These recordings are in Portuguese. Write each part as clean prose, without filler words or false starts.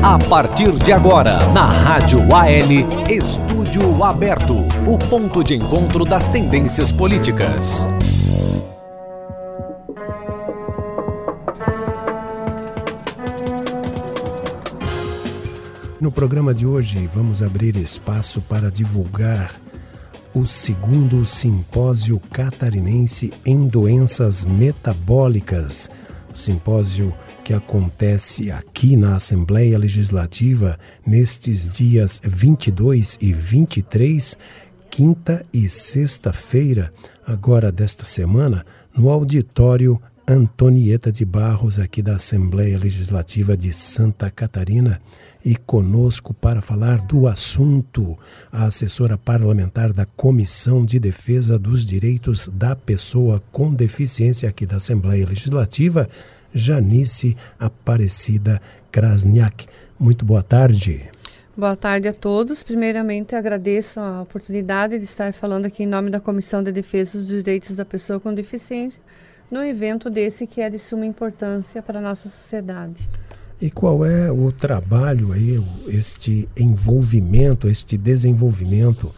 A partir de agora, na Rádio AN, Estúdio Aberto, o ponto de encontro das tendências políticas. No programa de hoje, vamos abrir espaço para divulgar o segundo Simpósio Catarinense em Doenças Metabólicas. O simpósio que acontece aqui na Assembleia Legislativa nestes dias 22 e 23, quinta e sexta-feira, agora desta semana, no auditório Antonieta de Barros, aqui da Assembleia Legislativa de Santa Catarina. E conosco para falar do assunto, a assessora parlamentar da Comissão de Defesa dos Direitos da Pessoa com Deficiência aqui da Assembleia Legislativa, Janice Aparecida Krasniak. Muito boa tarde. Boa tarde a todos. Primeiramente, agradeço a oportunidade de estar falando aqui em nome da Comissão de Defesa dos Direitos da Pessoa com Deficiência, num evento desse que é de suma importância para a nossa sociedade. E qual é o trabalho aí, este envolvimento, este desenvolvimento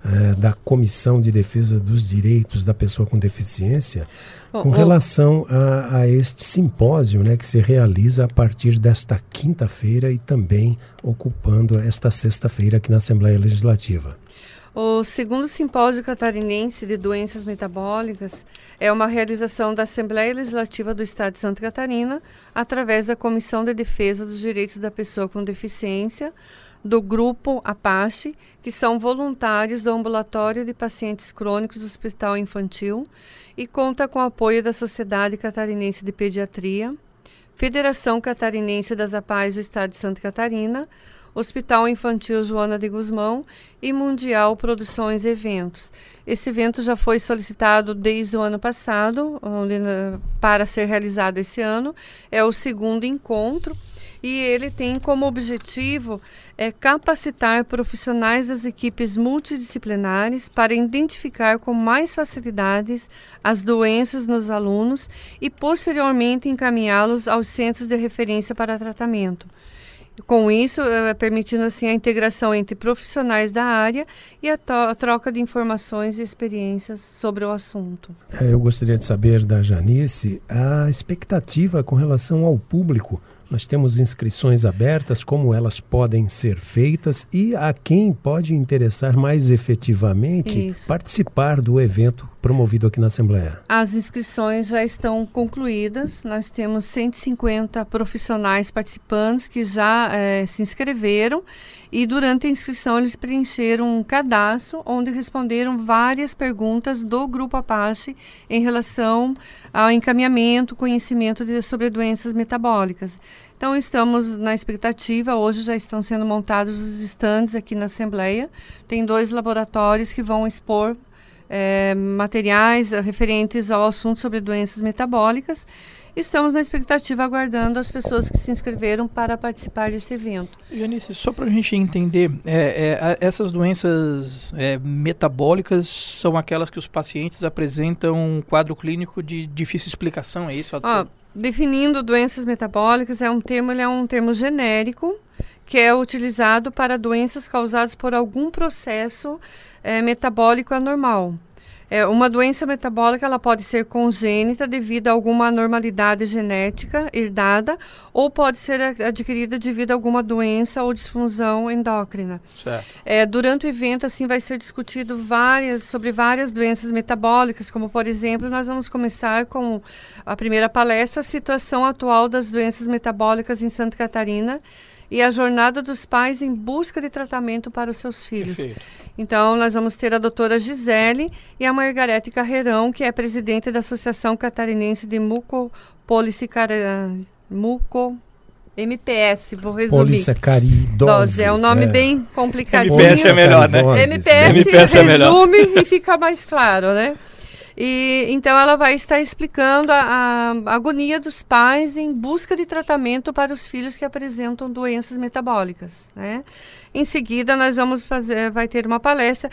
da Comissão de Defesa dos Direitos da Pessoa com Deficiência com relação a este simpósio, né, que se realiza a partir desta quinta-feira e também ocupando esta sexta-feira aqui na Assembleia Legislativa? O segundo Simpósio Catarinense de Doenças Metabólicas é uma realização da Assembleia Legislativa do Estado de Santa Catarina através da Comissão de Defesa dos Direitos da Pessoa com Deficiência, do Grupo Apache, que são voluntários do Ambulatório de Pacientes Crônicos do Hospital Infantil e conta com o apoio da Sociedade Catarinense de Pediatria, Federação Catarinense das APAES do Estado de Santa Catarina, Hospital Infantil Joana de Guzmão e Mundial Produções e Eventos. Esse evento já foi solicitado desde o ano passado, para ser realizado esse ano. É o segundo encontro e ele tem como objetivo capacitar profissionais das equipes multidisciplinares para identificar com mais facilidades as doenças nos alunos e posteriormente encaminhá-los aos centros de referência para tratamento. Com isso, permitindo assim a integração entre profissionais da área e a troca de informações e experiências sobre o assunto. Eu gostaria de saber da Janice a expectativa com relação ao público. Nós temos inscrições abertas, como elas podem ser feitas e a quem pode interessar mais efetivamente participar do evento promovido aqui na Assembleia. As inscrições já estão concluídas. Nós temos 150 profissionais participantes que já se inscreveram e durante a inscrição eles preencheram um cadastro onde responderam várias perguntas do Grupo Apache em relação ao encaminhamento, conhecimento sobre doenças metabólicas. Então estamos na expectativa, hoje já estão sendo montados os estandes aqui na Assembleia. Tem 2 laboratórios que vão expor materiais referentes ao assunto sobre doenças metabólicas. Estamos na expectativa, aguardando as pessoas que se inscreveram para participar desse evento. Janice, só para a gente entender, essas doenças metabólicas são aquelas que os pacientes apresentam um quadro clínico de difícil explicação, é isso? Definindo doenças metabólicas, ele é um termo genérico que é utilizado para doenças causadas por algum processo metabólico anormal. Uma doença metabólica ela pode ser congênita devido a alguma anormalidade genética herdada ou pode ser adquirida devido a alguma doença ou disfunção endócrina. Certo. Durante o evento assim vai ser discutido sobre várias doenças metabólicas, como por exemplo nós vamos começar com a primeira palestra, a situação atual das doenças metabólicas em Santa Catarina e a jornada dos pais em busca de tratamento para os seus filhos. Perfeito. Então, nós vamos ter a doutora Gisele e a Margarete Carreirão, que é presidente da Associação Catarinense de MPS, vou resumir. Polissacaridose. É um nome bem complicadinho. MPS é melhor, né? MPS resume e fica mais claro, né? E então ela vai estar explicando a agonia dos pais em busca de tratamento para os filhos que apresentam doenças metabólicas, né? Em seguida nós vamos vai ter uma palestra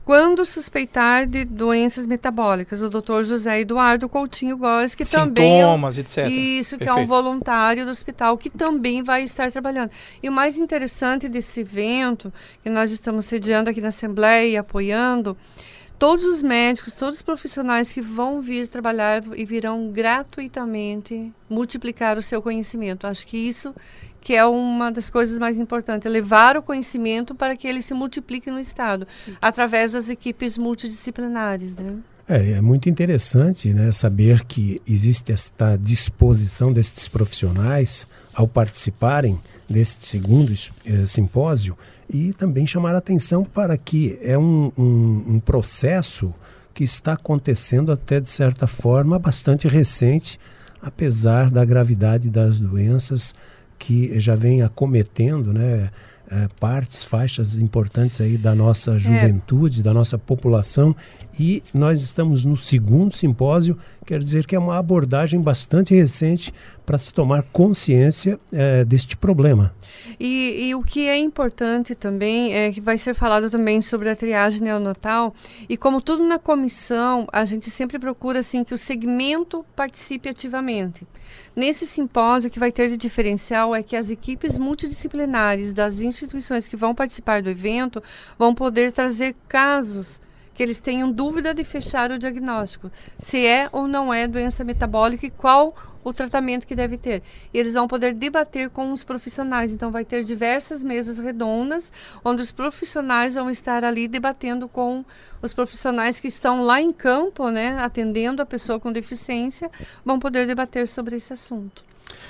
quando suspeitar de doenças metabólicas. O Dr. José Eduardo Coutinho Góes, que também etc. Isso, que Perfeito. é um voluntário do hospital, que também vai estar trabalhando. E o mais interessante desse evento, que nós estamos sediando aqui na Assembleia e apoiando, todos os médicos, todos os profissionais que vão vir trabalhar e virão gratuitamente multiplicar o seu conhecimento. Acho que isso que é uma das coisas mais importantes, é levar o conhecimento para que ele se multiplique no Estado, através das equipes multidisciplinares, né? É muito interessante, né, saber que existe esta disposição destes profissionais ao participarem deste segundo simpósio e também chamar a atenção para que é um processo que está acontecendo até de certa forma bastante recente, apesar da gravidade das doenças que já vem acometendo, né, faixas importantes aí da nossa juventude, da nossa população, e nós estamos no segundo simpósio, quer dizer que é uma abordagem bastante recente para se tomar consciência deste problema. E o que é importante também é que vai ser falado também sobre a triagem neonatal, e como tudo na comissão, a gente sempre procura assim que o segmento participe ativamente. Nesse simpósio, o que vai ter de diferencial é que as equipes multidisciplinares das instituições que vão participar do evento vão poder trazer casos que eles tenham dúvida de fechar o diagnóstico, se é ou não é doença metabólica e qual o tratamento que deve ter. E eles vão poder debater com os profissionais, então vai ter diversas mesas redondas, onde os profissionais vão estar ali debatendo com os profissionais que estão lá em campo, né, atendendo a pessoa com deficiência, vão poder debater sobre esse assunto.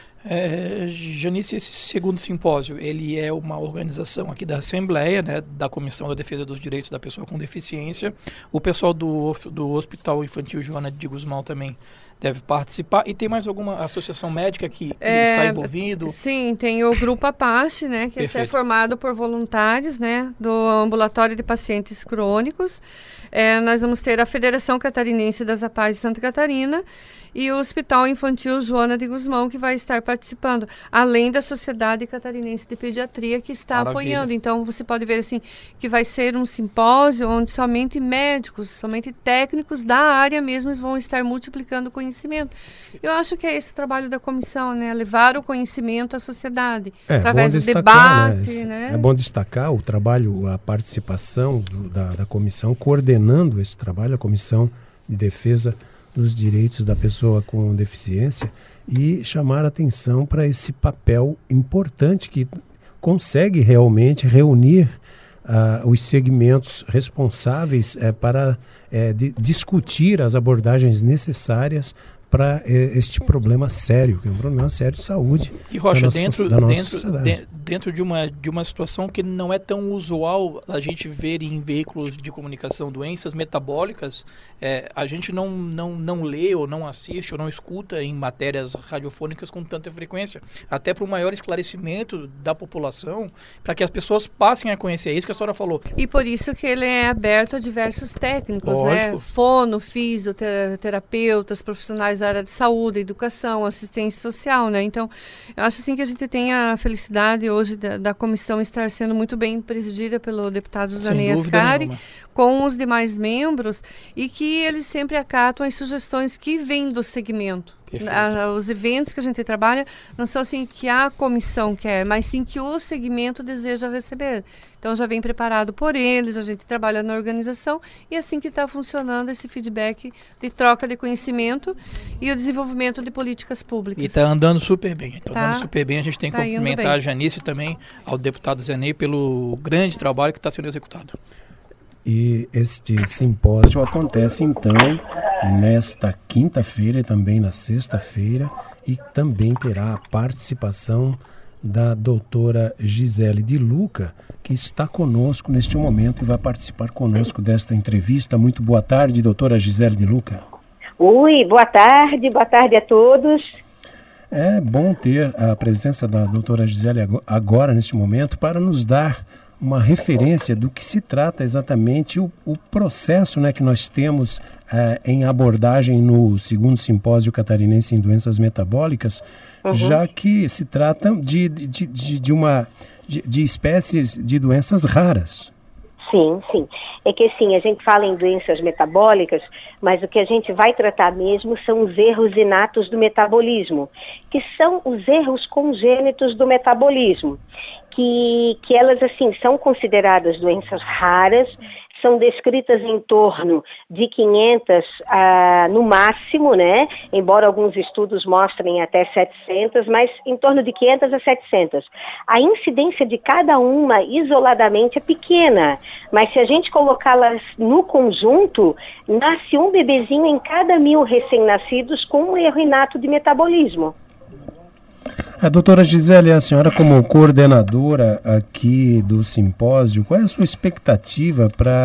Janice, esse segundo simpósio, ele é uma organização aqui da Assembleia, né, da Comissão da Defesa dos Direitos da Pessoa com Deficiência. O pessoal do Hospital Infantil Joana de Guzmão também deve participar. E tem mais alguma associação médica que está envolvido? Sim, tem o Grupo Apache, né, que é formado por voluntários, né, do Ambulatório de Pacientes Crônicos. Nós vamos ter a Federação Catarinense das APAES de Santa Catarina e o Hospital Infantil Joana de Guzmão, que vai estar participando, além da Sociedade Catarinense de Pediatria, que está apoiando. Então, você pode ver assim que vai ser um simpósio onde somente médicos, somente técnicos da área mesmo vão estar multiplicando o conhecimento. Eu acho que é esse o trabalho da comissão, né? Levar o conhecimento à sociedade, através do debate. Né? É bom destacar o trabalho, a participação da comissão, coordenando esse trabalho, a Comissão de Defesa dos Direitos da Pessoa com Deficiência, e chamar a atenção para esse papel importante que consegue realmente reunir os segmentos responsáveis para discutir as abordagens necessárias para este problema sério, que é um problema sério de saúde. E Rocha, da nossa sociedade. Dentro de uma situação que não é tão usual a gente ver em veículos de comunicação doenças metabólicas, a gente não lê ou não assiste ou não escuta em matérias radiofônicas com tanta frequência, até para o maior esclarecimento da população, para que as pessoas passem a conhecer. É isso que a senhora falou. E por isso que ele é aberto a diversos técnicos, lógico, né? Fono, fisioterapeutas, profissionais da área de saúde, educação, assistência social, né? Então, eu acho assim que a gente tem a felicidade hoje da comissão estar sendo muito bem presidida pelo deputado Zanei Ascari, com os demais membros, e que eles sempre acatam as sugestões que vêm do segmento. Os eventos que a gente trabalha não são assim que a comissão quer, mas sim que o segmento deseja receber. Então já vem preparado por eles, a gente trabalha na organização e é assim que está funcionando esse feedback de troca de conhecimento e o desenvolvimento de políticas públicas. E está andando super bem. Andando super bem. A gente tem que cumprimentar a Janice e também ao deputado Zanei pelo grande trabalho que está sendo executado. E este simpósio acontece então nesta quinta-feira e também na sexta-feira, e também terá a participação da doutora Gisele de Luca, que está conosco neste momento e vai participar conosco desta entrevista. Muito boa tarde, doutora Gisele de Luca. Oi, boa tarde a todos. É bom ter a presença da doutora Gisele agora, neste momento, para nos dar uma referência do que se trata exatamente o processo, né, que nós temos em abordagem no segundo simpósio catarinense em doenças metabólicas, já que se trata de espécies de doenças raras. Sim, sim. É que assim, a gente fala em doenças metabólicas, mas o que a gente vai tratar mesmo são os erros inatos do metabolismo, que são os erros congênitos do metabolismo, que elas assim são consideradas doenças raras, são descritas em torno de 500 no máximo, né? Embora alguns estudos mostrem até 700, mas em torno de 500 a 700. A incidência de cada uma isoladamente é pequena, mas se a gente colocá-las no conjunto, nasce um bebezinho em cada 1.000 recém-nascidos com um erro inato de metabolismo. A doutora Gisele, a senhora como coordenadora aqui do simpósio, qual é a sua expectativa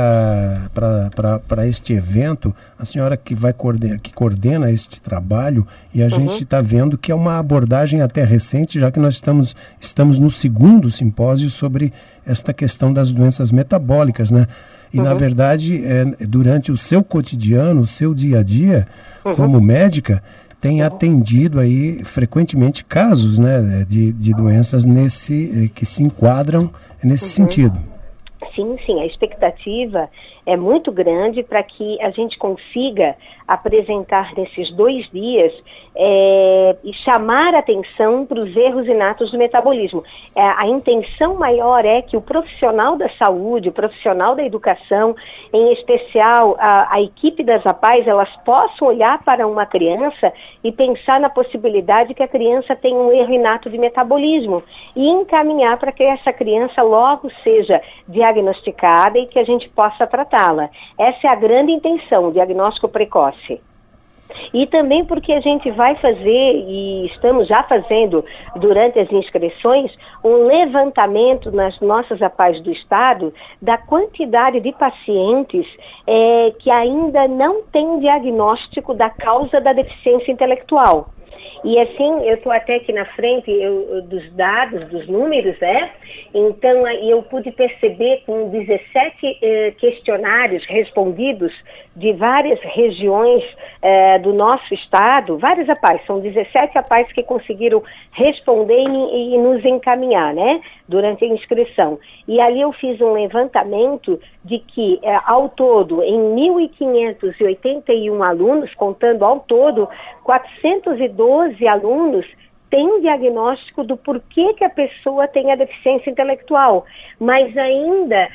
para este evento? A senhora que coordena este trabalho, e a gente está vendo que é uma abordagem até recente, já que nós estamos no segundo simpósio sobre esta questão das doenças metabólicas, né? E, na verdade, durante o seu cotidiano, o seu dia a dia, como médica, tem atendido aí frequentemente casos, né, de doenças que se enquadram nesse sentido. Sim, sim, a expectativa é muito grande para que a gente consiga apresentar nesses 2 dias e chamar a atenção para os erros inatos do metabolismo. A intenção maior é que o profissional da saúde, o profissional da educação, em especial a equipe das APAES, elas possam olhar para uma criança e pensar na possibilidade que a criança tenha um erro inato de metabolismo e encaminhar para que essa criança logo seja diagnosticada e que a gente possa tratá-la. Essa é a grande intenção, o diagnóstico precoce. E também porque a gente vai fazer, e estamos já fazendo durante as inscrições, um levantamento nas nossas APAES do Estado da quantidade de pacientes que ainda não têm diagnóstico da causa da deficiência intelectual. E assim, eu estou até aqui na frente dos dados, dos números, né? Então, eu pude perceber com 17 questionários respondidos de várias regiões do nosso estado, várias APAES, são 17 APAES que conseguiram responder e nos encaminhar, né? Durante a inscrição. E ali eu fiz um levantamento de que, ao todo, em 1.581 alunos, contando ao todo, 412 alunos têm diagnóstico do porquê que a pessoa tem a deficiência intelectual, mas ainda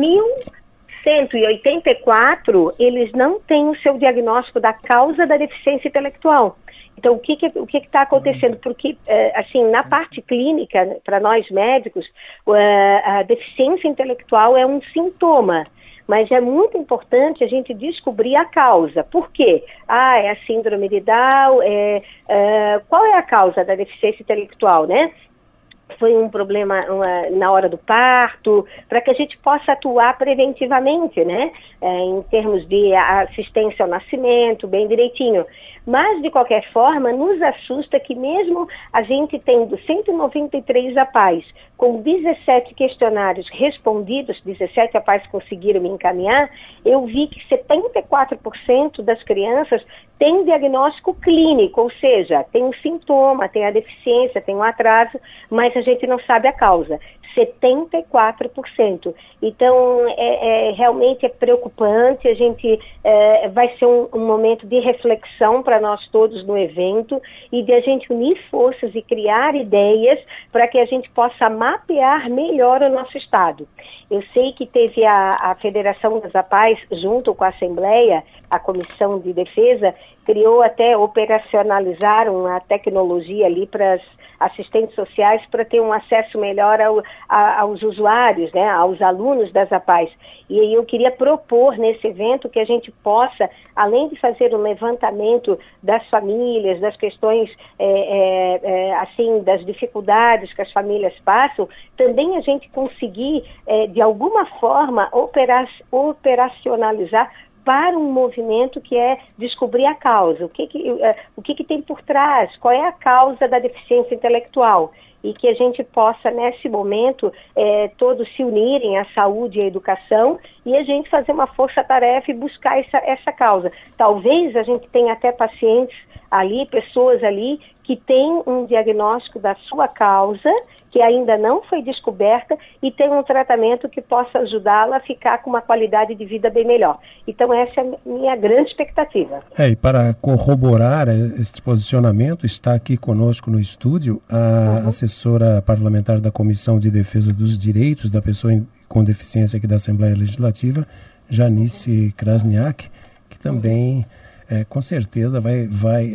1.184, eles não têm o seu diagnóstico da causa da deficiência intelectual. Então, o que está acontecendo? Porque, assim, na parte clínica, para nós médicos, a deficiência intelectual é um sintoma, mas é muito importante a gente descobrir a causa. Por quê? É a síndrome de Down, qual é a causa da deficiência intelectual, né? Foi um problema na hora do parto, para que a gente possa atuar preventivamente, né? Em termos de assistência ao nascimento, bem direitinho. Mas, de qualquer forma, nos assusta que mesmo a gente tendo 193 APAES, com 17 questionários respondidos, 17 APAES conseguiram me encaminhar, eu vi que 74% das crianças têm diagnóstico clínico, ou seja, tem um sintoma, tem a deficiência, tem um atraso, mas a gente não sabe a causa. 74%. Então, realmente é preocupante, a gente vai ser um momento de reflexão para nós todos no evento e de a gente unir forças e criar ideias para que a gente possa mapear melhor o nosso estado. Eu sei que teve a Federação das APAES, junto com a Assembleia, a Comissão de Defesa, criou até, operacionalizaram a tecnologia ali para as assistentes sociais para ter um acesso melhor aos usuários, né, aos alunos das APAES. E aí eu queria propor nesse evento que a gente possa, além de fazer um levantamento das famílias, das questões, assim, das dificuldades que as famílias passam, também a gente conseguir, de alguma forma, operacionalizar para um movimento que é descobrir a causa, o que tem por trás, qual é a causa da deficiência intelectual, e que a gente possa, nesse momento, todos se unirem à saúde e à educação e a gente fazer uma força-tarefa e buscar essa causa. Talvez a gente tenha até pacientes ali, pessoas ali, que têm um diagnóstico da sua causa, que ainda não foi descoberta e tem um tratamento que possa ajudá-la a ficar com uma qualidade de vida bem melhor. Então essa é a minha grande expectativa. E para corroborar este posicionamento, está aqui conosco no estúdio a assessora parlamentar da Comissão de Defesa dos Direitos da Pessoa com Deficiência aqui da Assembleia Legislativa, Janice Krasniak, que também com certeza vai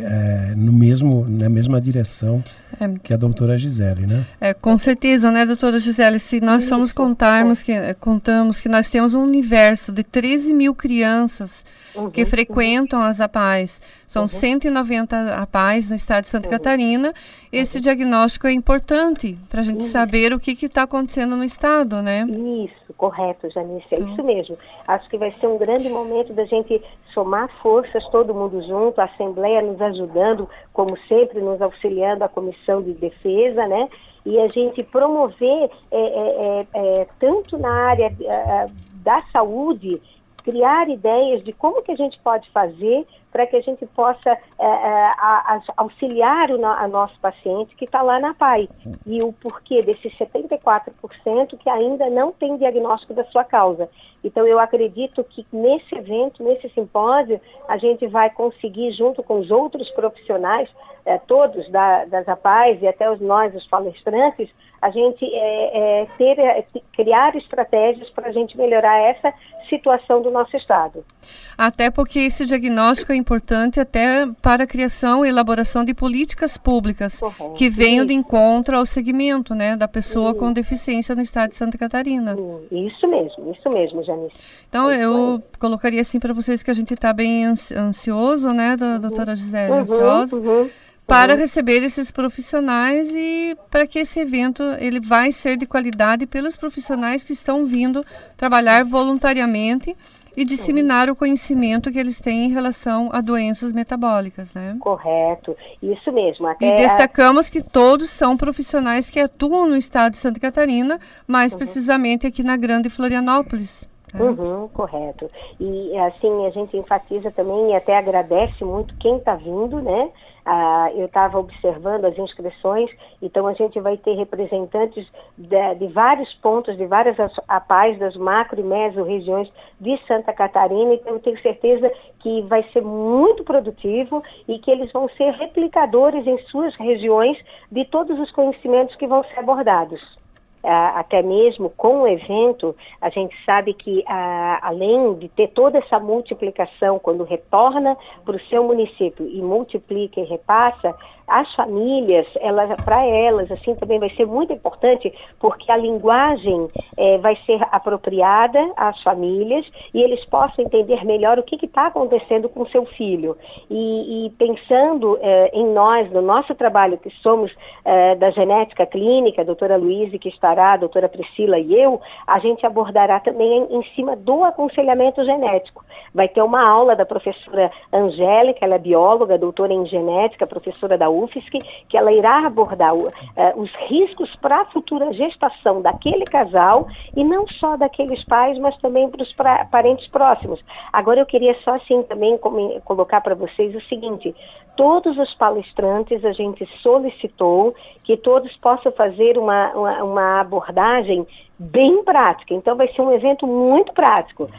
na mesma direção que a doutora Gisele, né? Com certeza, né, doutora Gisele? Se nós contamos que nós temos um universo de 13 mil crianças que frequentam as APAES, são 190 APAES no estado de Santa Catarina, esse diagnóstico é importante para a gente saber o que está acontecendo no estado, né? Isso, correto, Janice, é isso mesmo. Acho que vai ser um grande momento da gente somar forças, todo mundo junto, a Assembleia nos ajudando, como sempre, nos auxiliando, a Comissão de Defesa, né? E a gente promover, tanto na área da saúde, criar ideias de como que a gente pode fazer para que a gente possa auxiliar a nosso paciente que está lá na APAE. E o porquê desses 74% que ainda não tem diagnóstico da sua causa. Então, eu acredito que nesse evento, nesse simpósio, a gente vai conseguir, junto com os outros profissionais, todos das APAES e até nós, os palestrantes, a gente criar estratégias para a gente melhorar essa situação do nosso estado. Até porque esse diagnóstico é importante até para a criação e elaboração de políticas públicas que venham de encontro ao segmento, né, da pessoa com deficiência no estado de Santa Catarina. Isso mesmo, Janice. Então, eu colocaria assim para vocês que a gente está bem ansioso, né, doutora Gisele, ansioso, para receber esses profissionais e para que esse evento ele vai ser de qualidade pelos profissionais que estão vindo trabalhar voluntariamente e disseminar o conhecimento que eles têm em relação a doenças metabólicas, né? Correto, isso mesmo. E destacamos que todos são profissionais que atuam no estado de Santa Catarina, mais precisamente aqui na Grande Florianópolis. Correto. E assim, a gente enfatiza também e até agradece muito quem está vindo, né? Eu estava observando as inscrições, então a gente vai ter representantes de vários pontos, de várias APAES, das macro e meso regiões de Santa Catarina, então eu tenho certeza que vai ser muito produtivo e que eles vão ser replicadores em suas regiões de todos os conhecimentos que vão ser abordados. Até mesmo com o evento, a gente sabe que além de ter toda essa multiplicação, quando retorna para o seu município e multiplica e repassa, as famílias, para elas, assim, também vai ser muito importante, porque a linguagem vai ser apropriada às famílias e eles possam entender melhor o que está acontecendo com o seu filho. E pensando em nós, no nosso trabalho, que somos da genética clínica, a doutora Luíse, que estará, a doutora Priscila e eu, a gente abordará também em cima do aconselhamento genético. Vai ter uma aula da professora Angélica, ela é bióloga, doutora em genética, professora da UFSC, que ela irá abordar os riscos para a futura gestação daquele casal e não só daqueles pais, mas também para os parentes próximos. Agora eu queria só assim também colocar para vocês o seguinte: todos os palestrantes a gente solicitou que todos possam fazer uma abordagem bem prática. Então vai ser um evento muito prático.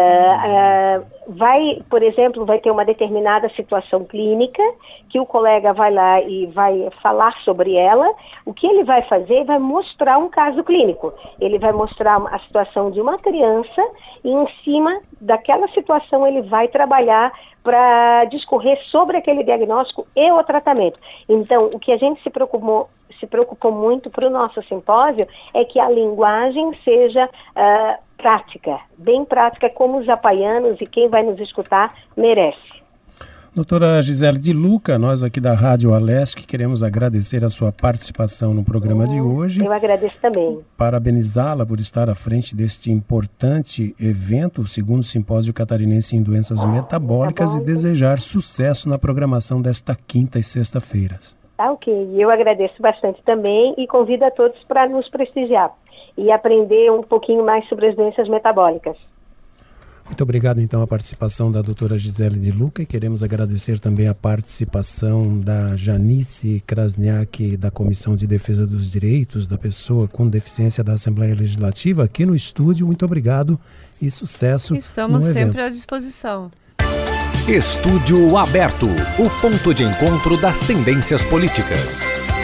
Por exemplo, vai ter uma determinada situação clínica que o colega vai lá e vai falar sobre ela. O que ele vai fazer? Vai mostrar um caso clínico. Ele vai mostrar a situação de uma criança e em cima daquela situação ele vai trabalhar para discorrer sobre aquele diagnóstico e o tratamento. Então, o que a gente se preocupou muito para o nosso simpósio é que a linguagem seja prática, bem prática, como os apaianos e quem vai nos escutar merece. Doutora Gisele de Luca, nós aqui da Rádio Alesc queremos agradecer a sua participação no programa de hoje. Eu agradeço também. Parabenizá-la por estar à frente deste importante evento, o segundo Simpósio Catarinense em Doenças Metabólicas, e desejar sucesso na programação desta quinta e sexta-feiras. Tá, ok. Eu agradeço bastante também e convido a todos para nos prestigiar e aprender um pouquinho mais sobre as doenças metabólicas. Muito obrigado, então, a participação da doutora Gisele de Luca, e queremos agradecer também a participação da Janice Krasniak, da Comissão de Defesa dos Direitos da Pessoa com Deficiência da Assembleia Legislativa, aqui no estúdio. Muito obrigado e sucesso no evento. Estamos sempre à disposição. Estúdio Aberto, o ponto de encontro das tendências políticas.